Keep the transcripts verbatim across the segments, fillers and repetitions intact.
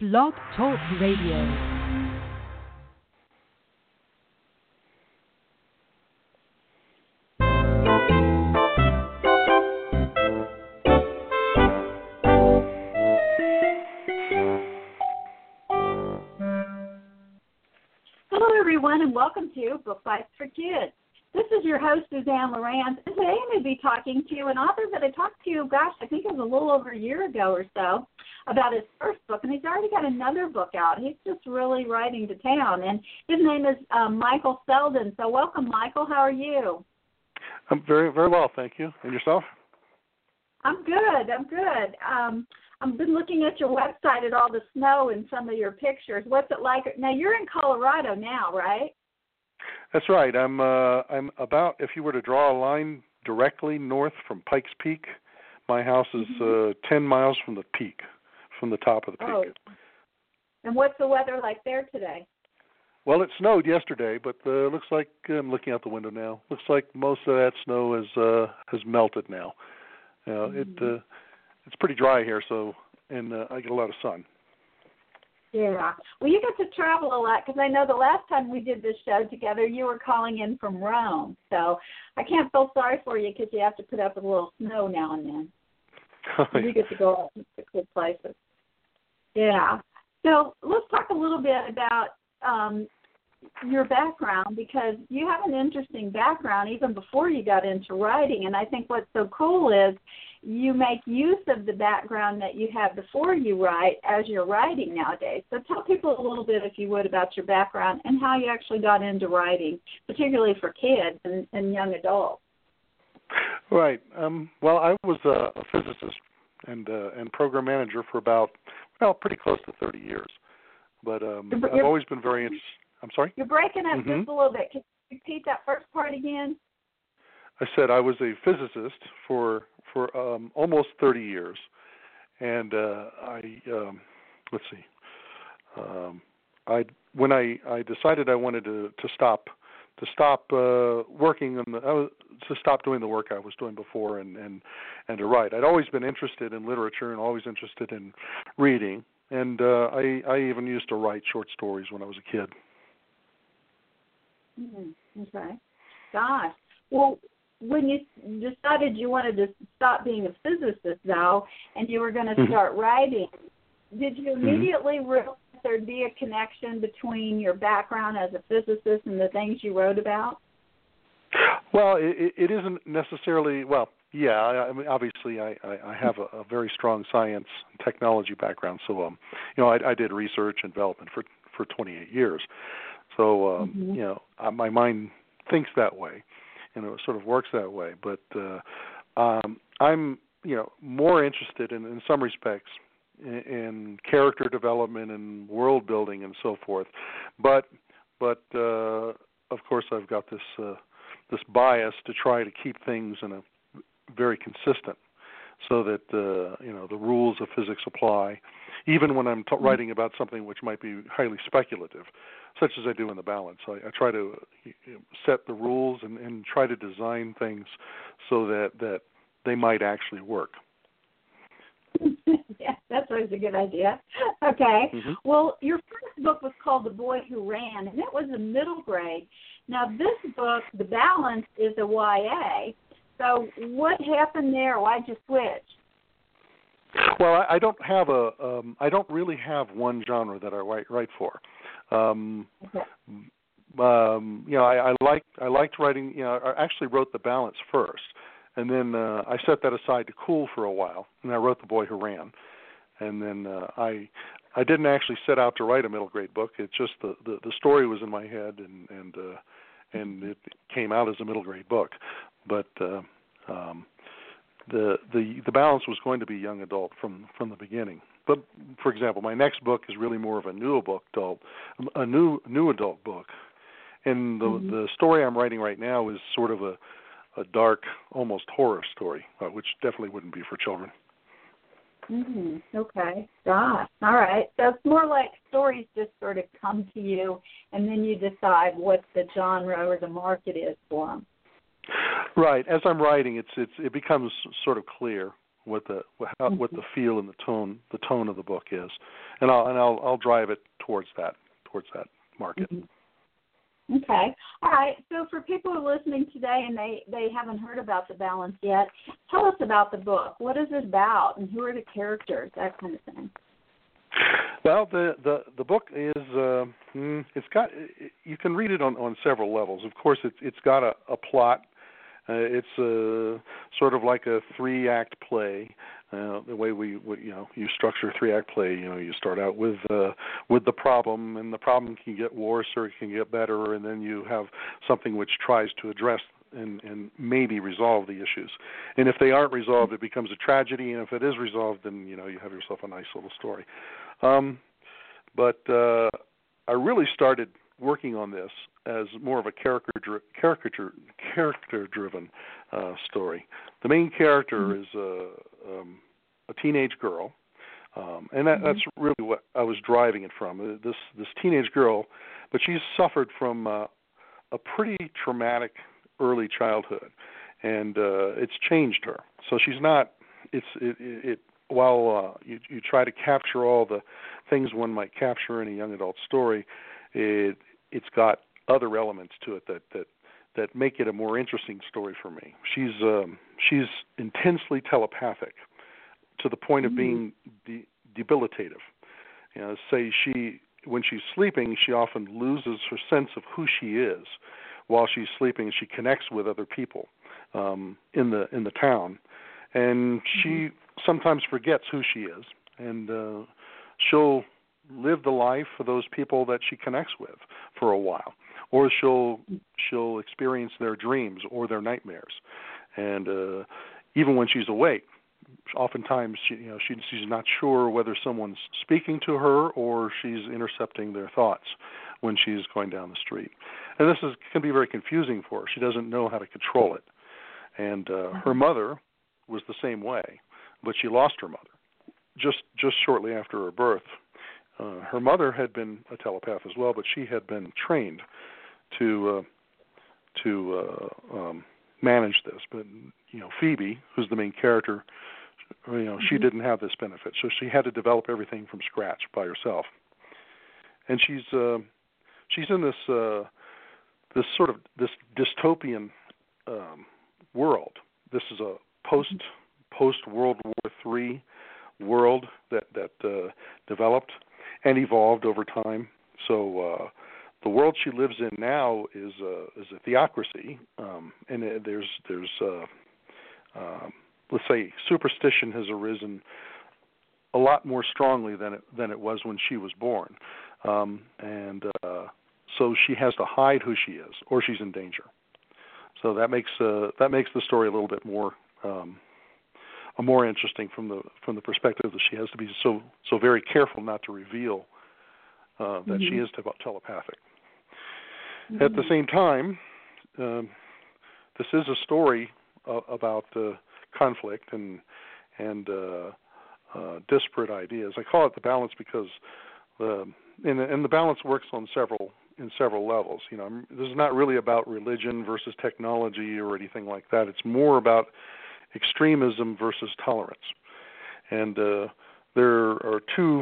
Blog Talk Radio. Everyone, and welcome to Book Bites for Kids. This is your host, Suzanne Lorand, and today I'm going to be talking to an author that I talked to, gosh, I think it was a little over a year ago or so, about his first book, and he's already got another book out. He's just really riding to town, and his name is um, Michael Selden. So welcome, Michael. How are you? I'm very, very well, thank you. And yourself? I'm good. I'm good. Um, I've been looking at your website at all the snow and some of your pictures. What's it like? Now, you're in Colorado now, right? That's right. I'm uh, I'm about, if you were to draw a line directly north from Pikes Peak, my house is mm-hmm. uh, ten miles from the peak, from the top of the peak. Oh. And what's the weather like there today? Well, it snowed yesterday, but uh, looks like, I'm looking out the window now, looks like most of that snow is, uh, has melted now. You know, mm-hmm. it... Uh, It's pretty dry here, so and uh, I get a lot of sun. Yeah. Well, you get to travel a lot because I know the last time we did this show together, you were calling in from Rome. So I can't feel sorry for you because you have to put up with a little snow now and then. You get to go out to good places. Yeah. So let's talk a little bit about um, your background, because you have an interesting background even before you got into writing. And I think what's so cool is you make use of the background that you have before you write as you're writing nowadays. So tell people a little bit, if you would, about your background and how you actually got into writing, particularly for kids and, and young adults. Right. Um, well, I was a, a physicist and uh, and program manager for about, well, pretty close to thirty years. But um, you're, I've always been very interested. I'm sorry? You're breaking up mm-hmm. just a little bit. Can you repeat that first part again? I said I was a physicist for for um, almost thirty years, and uh, I um, let's see, um, I when I, I decided I wanted to, to stop to stop uh, working on the I was, to stop doing the work I was doing before and, and and to write. I'd always been interested in literature and always interested in reading, and uh, I I even used to write short stories when I was a kid. Mm-hmm. Okay. Gosh. Well, when you decided you wanted to stop being a physicist, though, and you were going to mm-hmm. start writing, did you immediately mm-hmm. realize there'd be a connection between your background as a physicist and the things you wrote about? Well, it, it isn't necessarily, well, yeah, I mean, obviously I, I have a, a very strong science and technology background, so, um, you know, I, I did research and development for, for twenty-eight years. So, um, mm-hmm. you know, my mind thinks that way, and it sort of works that way. But uh, um, I'm, you know, more interested in, in some respects in, in character development and world building and so forth. But, but uh, of course, I've got this uh, this bias to try to keep things in a very consistent, so that uh, you know the rules of physics apply, even when I'm t- writing about something which might be highly speculative, such as I do in The Balance. I, I try to set the rules and, and try to design things so that, that they might actually work. Yeah, that's always a good idea. Okay. Mm-hmm. Well, your first book was called The Boy Who Ran, and it was a middle grade. Now, this book, The Balance, is a Y A. So what happened there? Why'd you switch? Well, I, I don't have a, um, I don't really have one genre that I write, write for. Um, okay. um, you know, I, I liked, I liked writing. You know, I actually wrote The Balance first, and then uh, I set that aside to cool for a while, and I wrote The Boy Who Ran, and then uh, I, I didn't actually set out to write a middle grade book. It just the, the, the story was in my head, and and uh, and it came out as a middle grade book, but. Uh, um, The, the the balance was going to be young adult from, from the beginning. But for example, my next book is really more of a new book adult, a new new adult book, and the mm-hmm. the story I'm writing right now is sort of a, a dark, almost horror story, uh, which definitely wouldn't be for children. Mm-hmm. Okay, gosh, all right. So it's more like stories just sort of come to you, and then you decide what the genre or the market is for them. Right. As I'm writing, it's it's it becomes sort of clear what the how, what the feel and the tone the tone of the book is, and I'll and I'll I'll drive it towards that towards that market. Mm-hmm. Okay. All right. So for people who are listening today and they, they haven't heard about The Balance yet, tell us about the book. What is it about, and who are the characters? That kind of thing. Well, the, the, the book is uh, it's got you can read it on, on several levels. Of course, it's it's got a, a plot. Uh, it's a, sort of like a three-act play. Uh, the way we, we, you know, you structure a three-act play, you know, you start out with uh, with the problem, and the problem can get worse or it can get better, and then you have something which tries to address and, and maybe resolve the issues. And if they aren't resolved, it becomes a tragedy, and if it is resolved, then, you know, you have yourself a nice little story. Um, but uh, I really started working on this as more of a character caricature character-driven uh, story. The main character mm-hmm. is a, um, a teenage girl, um, and that, mm-hmm. that's really what I was driving it from. This this teenage girl, but she's suffered from uh, a pretty traumatic early childhood, and uh, it's changed her. So she's not. It's it. it, it while uh, you you try to capture all the things one might capture in a young adult story, it it's got other elements to it that, that that make it a more interesting story for me. She's um, she's intensely telepathic to the point of being de- debilitative. You know, say she when she's sleeping, she often loses her sense of who she is. While she's sleeping, she connects with other people um, in the in the town, and she sometimes forgets who she is, and uh, she'll live the life for those people that she connects with for a while, or she'll she'll experience their dreams or their nightmares, and uh, even when she's awake, oftentimes she, you know she, she's not sure whether someone's speaking to her or she's intercepting their thoughts when she's going down the street, and this is can be very confusing for her. She doesn't know how to control it, and uh, her mother was the same way, but she lost her mother just just shortly after her birth. Uh, her mother had been a telepath as well, but she had been trained to uh, to uh, um, manage this. But you know, Phoebe, who's the main character, you know, mm-hmm. she didn't have this benefit, so she had to develop everything from scratch by herself. And she's uh, she's in this uh, this sort of this dystopian um, world. This is a post post World War Three world that that uh, developed and evolved over time. So uh, the world she lives in now is uh, is a theocracy, um, and uh, there's there's uh, uh, let's say superstition has arisen a lot more strongly than it than it was when she was born, um, and uh, so she has to hide who she is, or she's in danger. So that makes uh, that makes the story a little bit more. Um, more interesting from the from the perspective that she has to be so so very careful not to reveal uh, that mm-hmm. she is te- telepathic. Mm-hmm. At the same time, um, this is a story uh, about uh, conflict and and uh, uh, disparate ideas. I call it The Balance because the and, and the balance works on several in several levels. You know, this is not really about religion versus technology or anything like that. It's more about extremism versus tolerance, and uh, there are two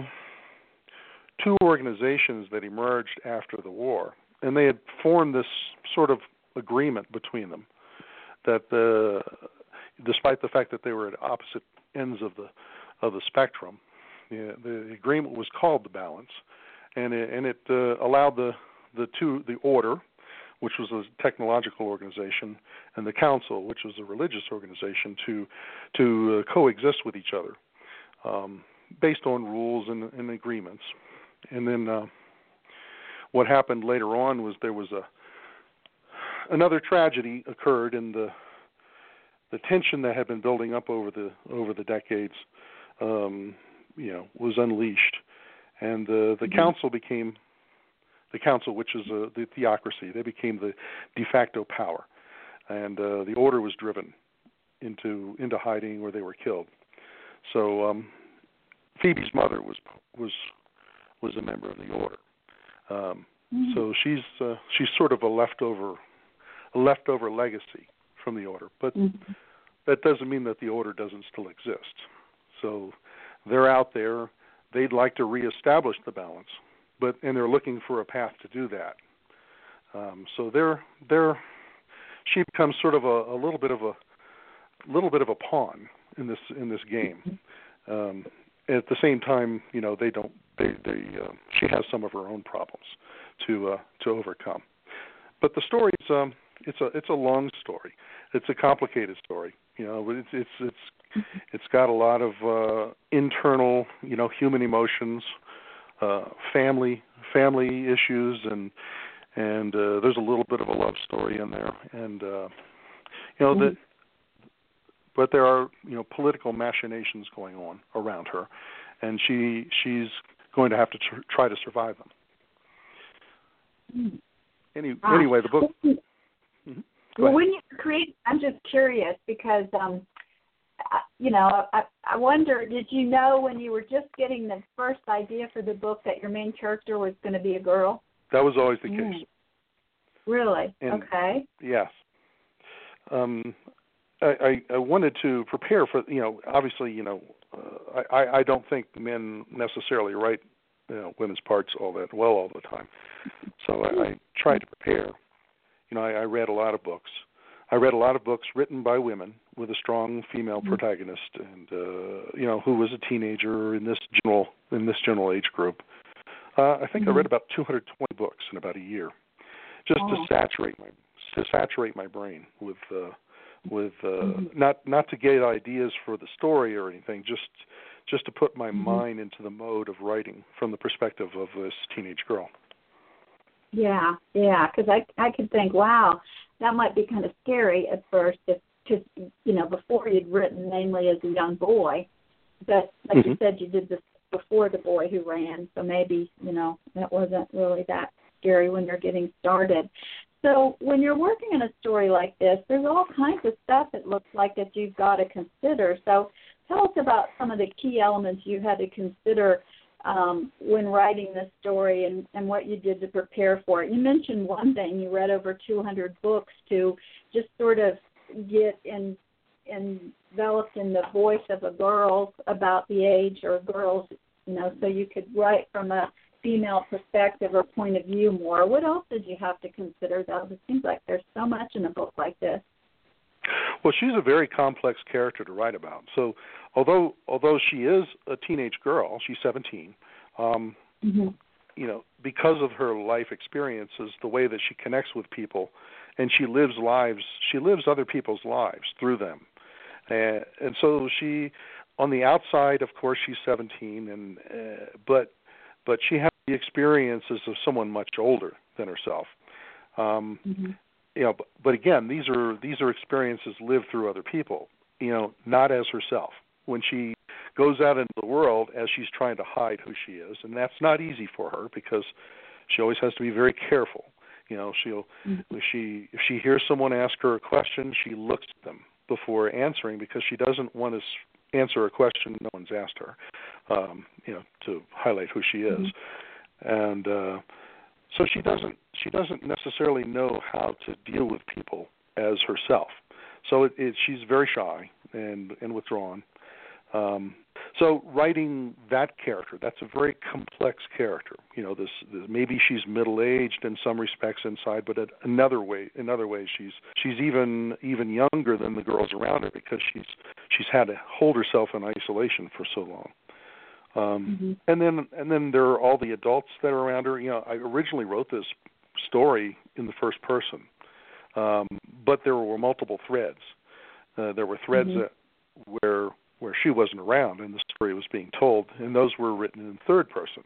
two organizations that emerged after the war, and they had formed this sort of agreement between them that, uh, despite the fact that they were at opposite ends of the of the spectrum, yeah, the agreement was called The Balance, and it, and it uh, allowed the the two the order, which was a technological organization, and the council, which was a religious organization, to to uh, coexist with each other, um, based on rules and, and agreements. And then uh, what happened later on was there was a another tragedy occurred, and the the tension that had been building up over the over the decades, um, you know, was unleashed, and uh, the mm-hmm. council became. The council, which is uh, the theocracy, they became the de facto power, and uh, the order was driven into into hiding, where they were killed. So um, Phoebe's mother was was was a member of the order. Um, mm-hmm. So she's uh, she's sort of a leftover a leftover legacy from the order. But mm-hmm. that doesn't mean that the order doesn't still exist. So they're out there. They'd like to reestablish the balance, but and they're looking for a path to do that. Um, so they're they're she becomes sort of a, a little bit of a little bit of a pawn in this in this game. Um, at the same time, you know, they don't. They, they uh, she has some of her own problems to uh, to overcome. But the story is um, it's a it's a long story. It's a complicated story. You know, it's it's it's it's got a lot of uh, internal, you know, human emotions, uh, family family issues, and and uh, there's a little bit of a love story in there, and uh, you know mm-hmm. that. But there are, you know, political machinations going on around her, and she she's going to have to tr- try to survive them. Mm. Any, ah. Anyway, the book. Mm-hmm. Well, when you create, I'm just curious because, um, I, you know, I, I wonder, did you know when you were just getting the first idea for the book that your main character was going to be a girl? That was always the mm. case. Really? And, okay. Yes. Um, I, I wanted to prepare for, you know, obviously, you know, uh, I, I don't think men necessarily write, you know, women's parts all that well all the time. So I, I tried to prepare. You know, I, I read a lot of books. I read a lot of books written by women with a strong female mm-hmm. protagonist, and uh, you know, who was a teenager in this general in this general age group. Uh, I think mm-hmm. I read about two hundred twenty books in about a year, just oh. to saturate my to saturate my brain with. Uh, with uh, mm-hmm. not not to get ideas for the story or anything, just just to put my mm-hmm. mind into the mode of writing from the perspective of this teenage girl. Yeah, yeah, because I I could think, wow, that might be kind of scary at first, if because you know before you'd written mainly as a young boy, but like mm-hmm. you said, you did this before The Boy Who Ran, so maybe you know that wasn't really that scary when you're getting started. So when you're working on a story like this, there's all kinds of stuff it looks like that you've got to consider. So tell us about some of the key elements you had to consider um, when writing this story and, and what you did to prepare for it. You mentioned one thing, you read over two hundred books to just sort of get in, enveloped in the voice of a girl about the age or girls, you know, so you could write from a female perspective or point of view more. What else did you have to consider, though? It seems like there's so much in a book like this. Well, she's a very complex character to write about. So although although she is a teenage girl, she's seventeen, um, mm-hmm. you know, because of her life experiences, the way that she connects with people, and she lives lives, she lives other people's lives through them. Uh, and so she, on the outside, of course, she's seventeen, and uh, but but she has the experiences of someone much older than herself. Um, mm-hmm. You know, but, but again, these are these are experiences lived through other people. You know, not as herself. When she goes out into the world, as she's trying to hide who she is, and that's not easy for her because she always has to be very careful. You know, she'll mm-hmm. if she if she hears someone ask her a question, she looks at them before answering because she doesn't want to answer a question no one's asked her. Um, you know, to highlight who she is, mm-hmm. and uh, so she doesn't she doesn't necessarily know how to deal with people as herself. So it, it, she's very shy and, and withdrawn. Um, so writing that character, that's a very complex character. You know, this, this maybe she's middle-aged in some respects inside, but in another way, in other ways, she's she's even even younger than the girls around her because she's she's had to hold herself in isolation for so long. Um, mm-hmm. And then and then there are all the adults that are around her. You know, I originally wrote this story in the first person, um, but there were multiple threads. Uh, there were threads mm-hmm. that where where she wasn't around and the story was being told, and those were written in third person.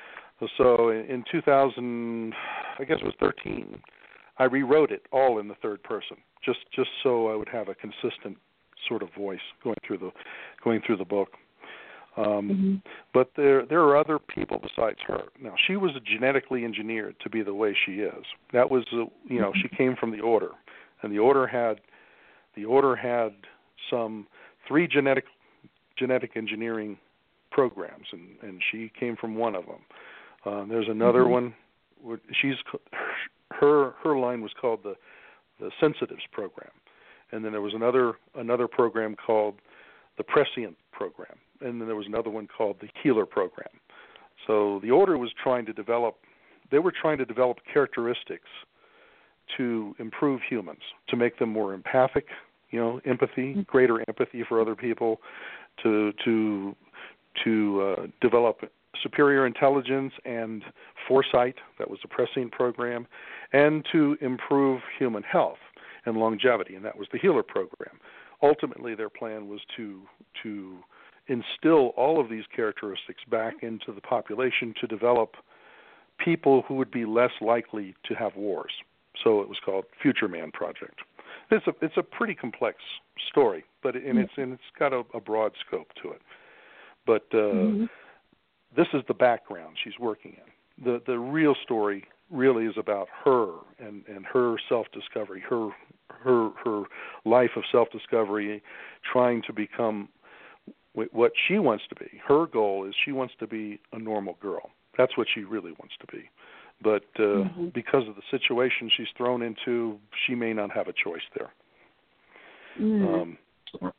So in, in two thousand, I guess it was thirteen, I rewrote it all in the third person, just just so I would have a consistent sort of voice going through the going through the book. Um, mm-hmm. But there there are other people besides her. Now, she was genetically engineered to be the way she is. That was, uh, you know, mm-hmm. she came from the Order, and the Order had the Order had some three genetic genetic engineering programs, and, and she came from one of them. Uh, there's another mm-hmm. one. She's her her line was called the the Sensitives program, and then there was another another program called the Prescient Program, and then there was another one called the Healer Program. So the order was trying to develop, they were trying to develop characteristics to improve humans, to make them more empathic, you know, empathy, greater empathy for other people, to to to uh, develop superior intelligence and foresight. That was the Prescient Program, and to improve human health and longevity, and that was the Healer Program. Ultimately, their plan was to to instill all of these characteristics back into the population to develop people who would be less likely to have wars. So it was called Future Man Project. It's a it's a pretty complex story, but it, and it's and it's got a, a broad scope to it. But uh, mm-hmm. this is the background she's working in. The the real story really is about her and, and her self-discovery, her her her life of self-discovery, trying to become what she wants to be. Her goal is she wants to be a normal girl. That's what she really wants to be. But uh, mm-hmm. because of the situation she's thrown into, she may not have a choice there. Mm. Um,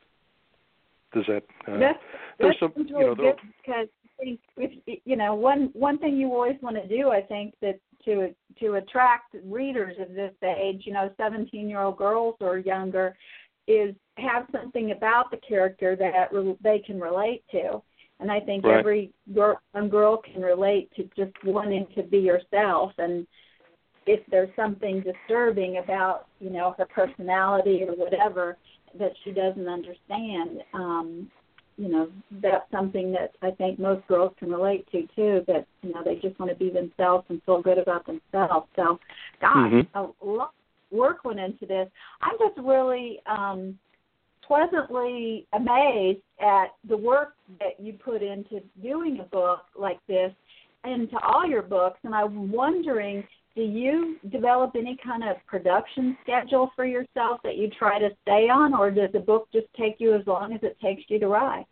does that? Uh, that's there's that's some, really you know, good because I think if, you know one one thing you always want to do, I think, that to to attract readers of this age, you know, seventeen-year-old girls or younger, is have something about the character that re- they can relate to. And I think right. every girl, young girl can relate to just wanting to be herself. And if there's something disturbing about, you know, her personality or whatever that she doesn't understand, um, you know, that's something that I think most girls can relate to, too, that, you know, they just want to be themselves and feel good about themselves. So, gosh, mm-hmm. a lot of work went into this. I'm just really um, pleasantly amazed at the work that you put into doing a book like this and to all your books. And I'm wondering, do you develop any kind of production schedule for yourself that you try to stay on, or does the book just take you as long as it takes you to write?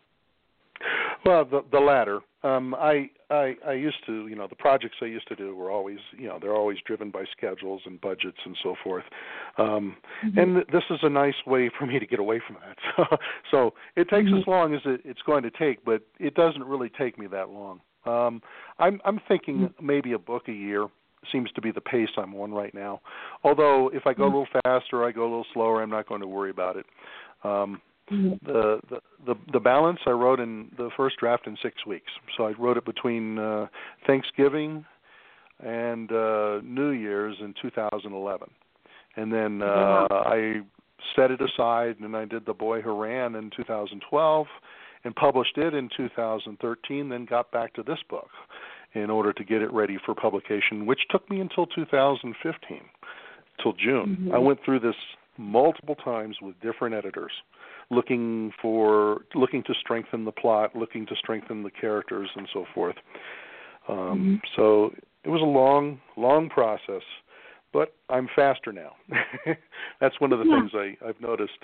Well, the, the latter. Um, I, I I used to, you know, the projects I used to do were always, you know, they're always driven by schedules and budgets and so forth. Um, mm-hmm. And this is a nice way for me to get away from that. So, so it takes mm-hmm. as long as it, it's going to take, but it doesn't really take me that long. Um, I'm I'm thinking mm-hmm. maybe a book a year seems to be the pace I'm on right now. Although if I go mm-hmm. a little faster, I go a little slower, I'm not going to worry about it. Um, mm-hmm. the, the the the balance I wrote in the first draft in six weeks. So I wrote it between uh, Thanksgiving and uh, New Year's in two thousand eleven, and then uh, I set it aside and I did The Boy Who Ran in two thousand twelve and published it in two thousand thirteen. Then got back to this book in order to get it ready for publication, which took me until two thousand fifteen, till June. Mm-hmm. I went through this multiple times with different editors, looking for, looking to strengthen the plot, looking to strengthen the characters, and so forth. Um, mm-hmm. So it was a long, long process, but I'm faster now. That's one of the yeah. things I, I've noticed.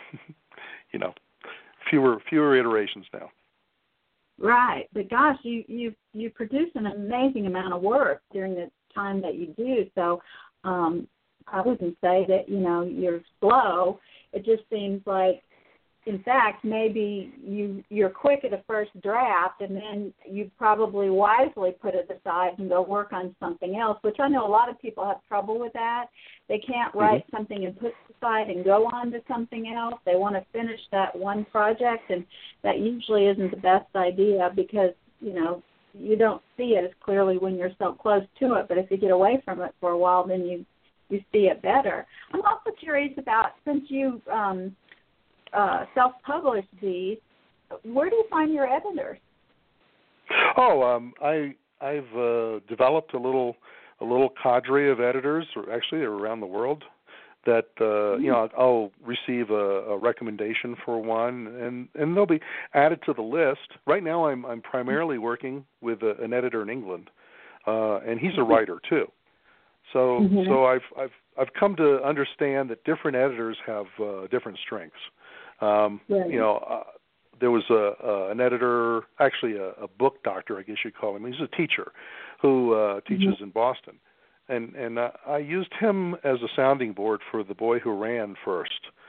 you know, fewer, fewer iterations now. Right, but gosh, you you you produce an amazing amount of work during the time that you do. So um, I wouldn't say that you know you're slow. It just seems like, in fact, maybe you you're quick at a first draft, and then you probably wisely put it aside and go work on something else. Which I know a lot of people have trouble with that. They can't write mm-hmm. something and put it aside and go on to something else. They want to finish that one project, and that usually isn't the best idea because, you know, you don't see it as clearly when you're so close to it. But if you get away from it for a while, then you, you see it better. I'm also curious about, since you um, uh, self-published these, where do you find your editors? Oh, um, I, I've uh, developed a little... a little cadre of editors, or actually they're around the world, that, uh, you know, I'll receive a, a recommendation for one, and, and they'll be added to the list. Right now I'm I'm primarily working with a, an editor in England, uh, and he's a writer too. So mm-hmm. so I've I've I've come to understand that different editors have uh, different strengths. Um, right. You know, uh, there was a, uh, an editor, actually a, a book doctor, I guess you'd call him. He's a teacher who uh, teaches mm-hmm. in Boston. And and uh, I used him as a sounding board for The Boy Who Ran first.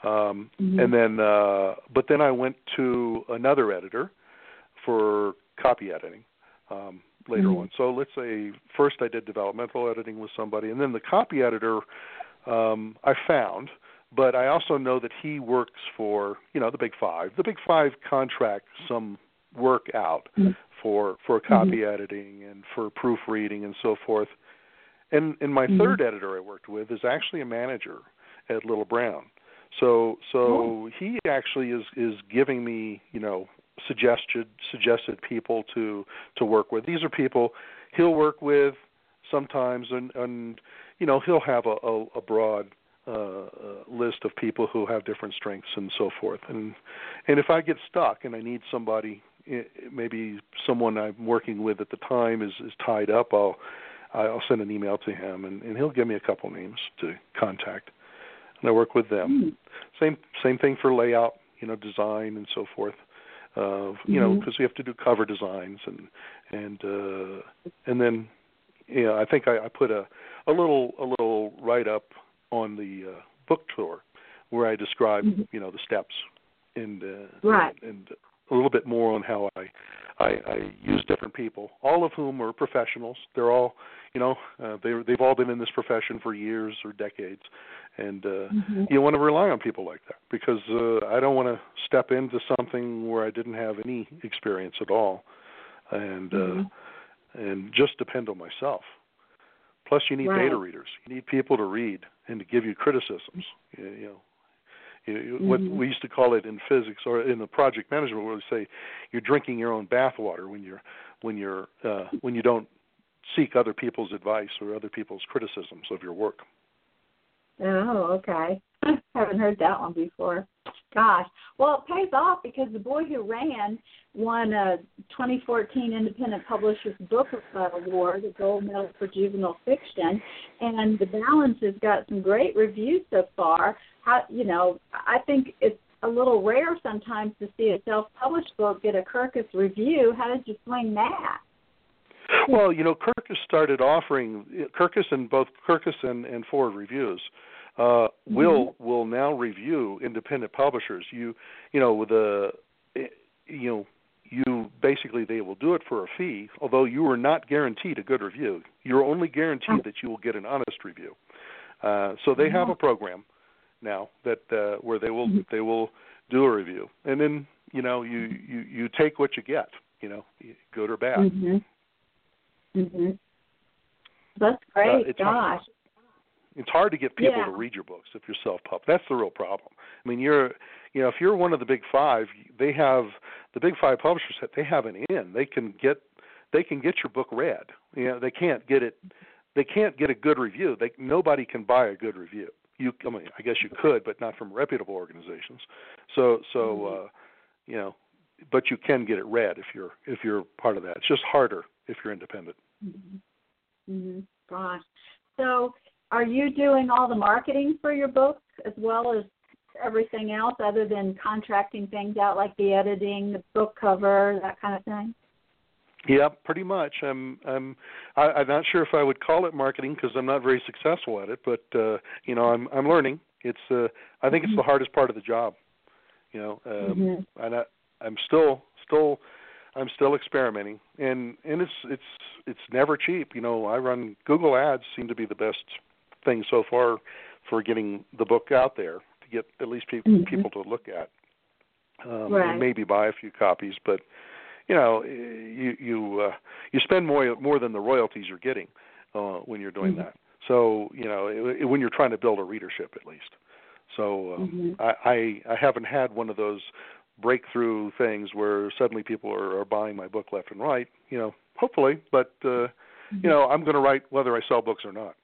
Um, mm-hmm. And then, uh, but then I went to another editor for copy editing um, later mm-hmm. on. So let's say first I did developmental editing with somebody, and then the copy editor um, I found. But I also know that he works for, you know, the Big Five. The Big Five contract some work out mm-hmm. for for copy mm-hmm. editing and for proofreading and so forth. And and my mm-hmm. third editor I worked with is actually a manager at Little Brown. So so oh. he actually is is giving me, you know, suggested suggested people to to work with. These are people he'll work with sometimes, and and you know he'll have a, a, a broad uh, list of people who have different strengths and so forth. And and if I get stuck and I need somebody, maybe someone I'm working with at the time is, is tied up, I'll I'll send an email to him, and, and he'll give me a couple names to contact, and I work with them. Mm. Same same thing for layout, you know, design and so forth. Uh, mm-hmm. You know, because we have to do cover designs, and and uh, and then, you know, I think I, I put a, a little a little write up on the uh, book tour where I describe, mm-hmm. you know, the steps and uh, right. and, and a little bit more on how I, I I use different people, all of whom are professionals. They're all, you know, uh, they they've all been in this profession for years or decades, and uh, mm-hmm. you want to rely on people like that, because uh, I don't want to step into something where I didn't have any experience at all, and mm-hmm. uh, and just depend on myself. Plus, you need right. data readers. You need people to read and to give you criticisms. You, you know. Mm-hmm. What we used to call it in physics or in the project management, where we say you're drinking your own bathwater when you're when you're uh, when you don't seek other people's advice or other people's criticisms of your work. Oh, okay. I haven't heard that one before. Gosh. Well, it pays off, because The Boy Who Ran won a twenty fourteen Independent Publishers Book Award, a gold medal for juvenile fiction, and The Balance has got some great reviews so far. How, you know, I think it's a little rare sometimes to see a self-published book get a Kirkus review. How did you swing that? Well, you know, Kirkus started offering Kirkus and both Kirkus and, and Forward Reviews uh, mm-hmm. will will now review independent publishers. You you know with a you know you basically they will do it for a fee, although you are not guaranteed a good review. You're only guaranteed that you will get an honest review. Uh, so they have a program now that uh, where they will mm-hmm. they will do a review, and then you know you, you, you take what you get, you know, good or bad. Mm-hmm. Mm-hmm. That's great. Uh, it's Gosh, hard, it's hard to get people yeah. to read your books if you're self-pub. That's the real problem. I mean, you're you know if you're one of the big five, they have the big five publishers. They have an in. They can get they can get your book read. You know, they can't get it. They can't get a good review. They nobody can buy a good review. You, I mean, I guess you could, but not from reputable organizations. So, so mm-hmm. uh, you know, but you can get it read if you're if you're part of that. It's just harder if you're independent. Mm-hmm. Mm-hmm. Gosh. So, are you doing all the marketing for your books as well as everything else, other than contracting things out like the editing, the book cover, that kind of thing? Yeah, pretty much. I'm I'm I, I'm not sure if I would call it marketing because I'm not very successful at it, but uh, you know, I'm I'm learning. It's uh, I think mm-hmm. it's the hardest part of the job. You know, um, mm-hmm. and I, I'm still still I'm still experimenting, and, and it's it's it's never cheap. You know, I run Google Ads seem to be the best thing so far for getting the book out there to get at least people mm-hmm. people to look at, um, right. and maybe buy a few copies, but. You know, you you uh, you spend more more than the royalties you're getting uh, when you're doing mm-hmm. that. So you know, it, it, when you're trying to build a readership, at least. So um, mm-hmm. I, I I haven't had one of those breakthrough things where suddenly people are, are buying my book left and right. You know, hopefully, but uh, mm-hmm. you know, I'm going to write whether I sell books or not.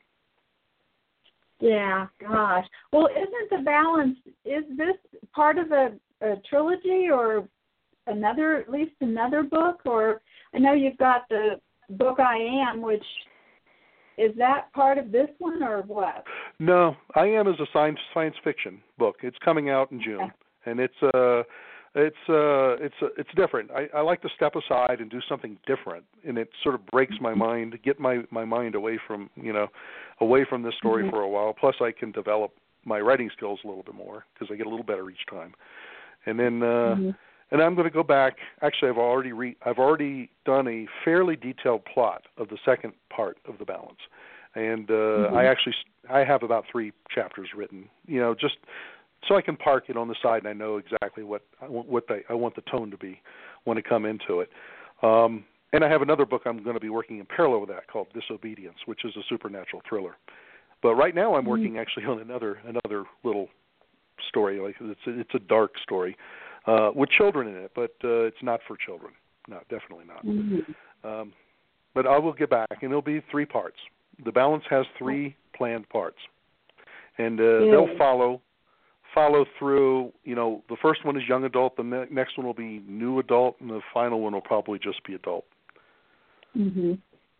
Yeah, gosh. Well, isn't The Balance? Is this part of a, a trilogy or? Another, at least another book, or I know you've got the book I Am, which is that part of this one or what? No, I Am is a science science fiction book. It's coming out in June, okay. and it's uh it's uh it's uh, it's different. I, I like to step aside and do something different, and it sort of breaks my mind, get my my mind away from you know away from this story mm-hmm. for a while. Plus, I can develop my writing skills a little bit more because I get a little better each time. And then uh, mm-hmm. and I'm going to go back. Actually, I've already re- I've already done a fairly detailed plot of the second part of The Balance, and uh, mm-hmm. I actually I have about three chapters written. You know, just so I can park it on the side, and I know exactly what I want, what they, I want the tone to be when I come into it. Um, and I have another book I'm going to be working in parallel with that called Disobedience, which is a supernatural thriller. But right now I'm working actually on another another little story. Like it's a, it's a dark story uh, with children in it, but uh, it's not for children. No, definitely not. Mm-hmm. Um, but I will get back, and it'll be three parts. The Balance has three planned parts, and uh, yeah. they'll follow follow through. You know, the first one is young adult. The ne- next one will be new adult, and the final one will probably just be adult. Mm-hmm.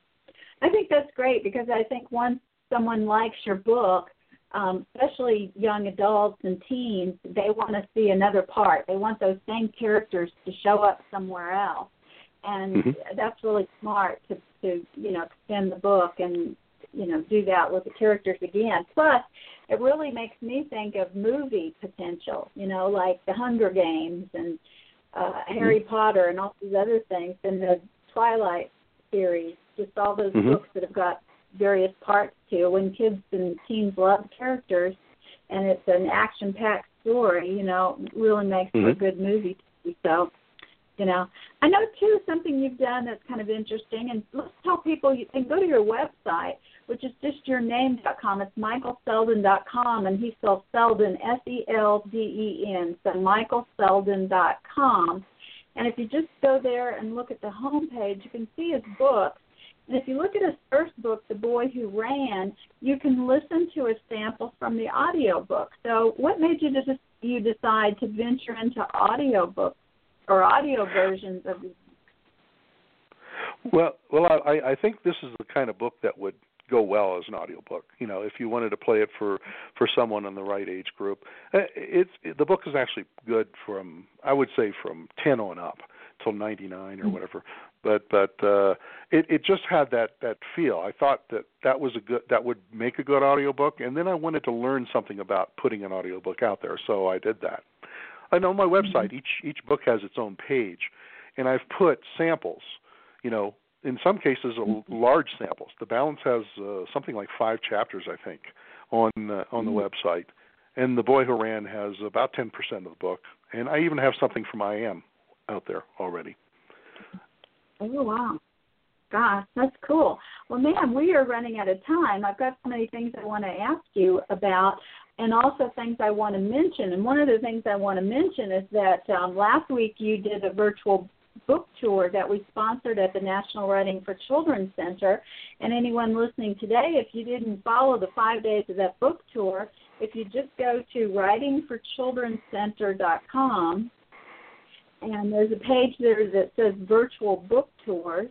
I think that's great because I think once someone likes your book, um, especially young adults and teens, they want to see another part. They want those same characters to show up somewhere else. And mm-hmm. that's really smart to, to, you know, extend the book and, you know, do that with the characters again. Plus, it really makes me think of movie potential, you know, like The Hunger Games and uh, mm-hmm. Harry Potter and all these other things, and the Twilight series, just all those mm-hmm. books that have got various parts to. When kids and teens love characters and it's an action-packed story, you know, it really makes mm-hmm. for a good movie. So, you know, I know, too, something you've done that's kind of interesting, and let's tell people, you can go to your website, which is just your name dot com. It's michael seldon dot com, and he spells Seldon, S E L D E N, so michael seldon dot com. And if you just go there and look at the home page, you can see his books. And if you look at his first book, The Boy Who Ran, you can listen to a sample from the audio book. So what made you, just, you decide to venture into audio books or audio versions of these? Well, well, I, I think this is the kind of book that would go well as an audiobook. You know, if you wanted to play it for, for someone in the right age group, it's it, the book is actually good from, I would say, from ten on up till ninety-nine or whatever. But but uh, it it just had that, that feel. I thought that that was a good that would make a good audiobook, and then I wanted to learn something about putting an audiobook out there, so I did that. And on my website, mm-hmm. each each book has its own page, and I've put samples. You know, in some cases, mm-hmm. large samples. The Balance has uh, something like five chapters, I think, on uh, on the mm-hmm. website, and The Boy Who Ran has about ten percent of the book, and I even have something from I Am out there already. Oh, wow. Gosh, that's cool. Well, ma'am, we are running out of time. I've got so many things I want to ask you about and also things I want to mention. And one of the things I want to mention is that um, last week you did a virtual book tour that we sponsored at the National Writing for Children Center. And anyone listening today, if you didn't follow the five days of that book tour, if you just go to writing for children center dot com, and there's a page there that says virtual book tours,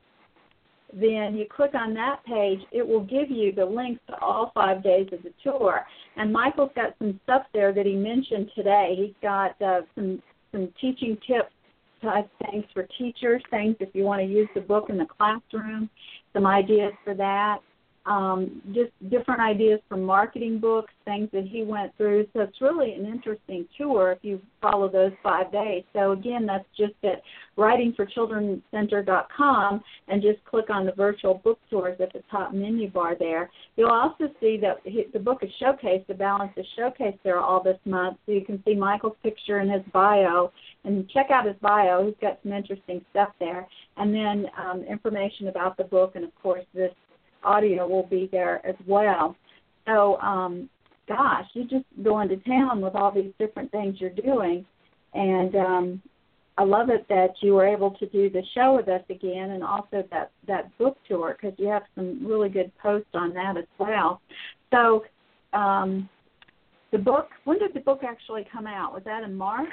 then you click on that page, it will give you the links to all five days of the tour. And Michael's got some stuff there that he mentioned today. He's got uh, some some teaching tips type things for teachers, things if you want to use the book in the classroom, some ideas for that. Um, just different ideas for marketing books, things that he went through. So it's really an interesting tour if you follow those five days. So, again, that's just at writing for children center dot com, and just click on the virtual book tours at the top menu bar there. You'll also see that the book is showcased, The Balance is showcased there all this month, so you can see Michael's picture and his bio. And check out his bio. He's got some interesting stuff there. And then um, information about the book, and, of course, this audio will be there as well. So, um, gosh, you're just going to town with all these different things you're doing. And um, I love it that you were able to do the show with us again, and also that, that book tour, because you have some really good posts on that as well. So um, the book, when did the book actually come out? Was that in March?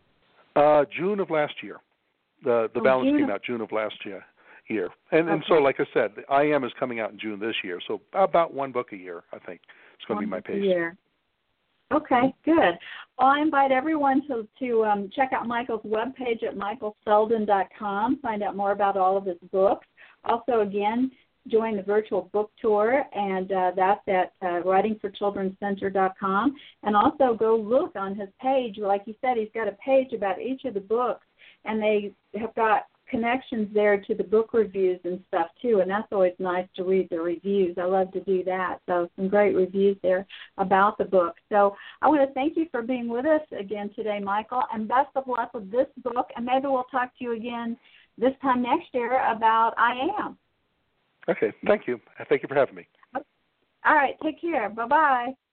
Uh, June of last year. The, the oh, Balance June came of- out June of last year. year. And okay. and so, like I said, I Am is coming out in June this year, so about one book a year, I think. It's going one to be my book pace. A year. Okay, good. Well, I invite everyone to, to um, check out Michael's webpage at michael seldon dot com, find out more about all of his books. Also, again, join the virtual book tour, and uh, that's at uh, writing for children center dot com. And also go look on his page. Like you said, he's got a page about each of the books, and they have got connections there to the book reviews and stuff too, and that's always nice to read the reviews. I love to do that. So some great reviews there about the book. So I want to thank you for being with us again today, Michael, and best of luck with this book, and maybe we'll talk to you again this time next year about I Am. Okay, thank you. Thank you for having me. All right, take care. Bye-bye.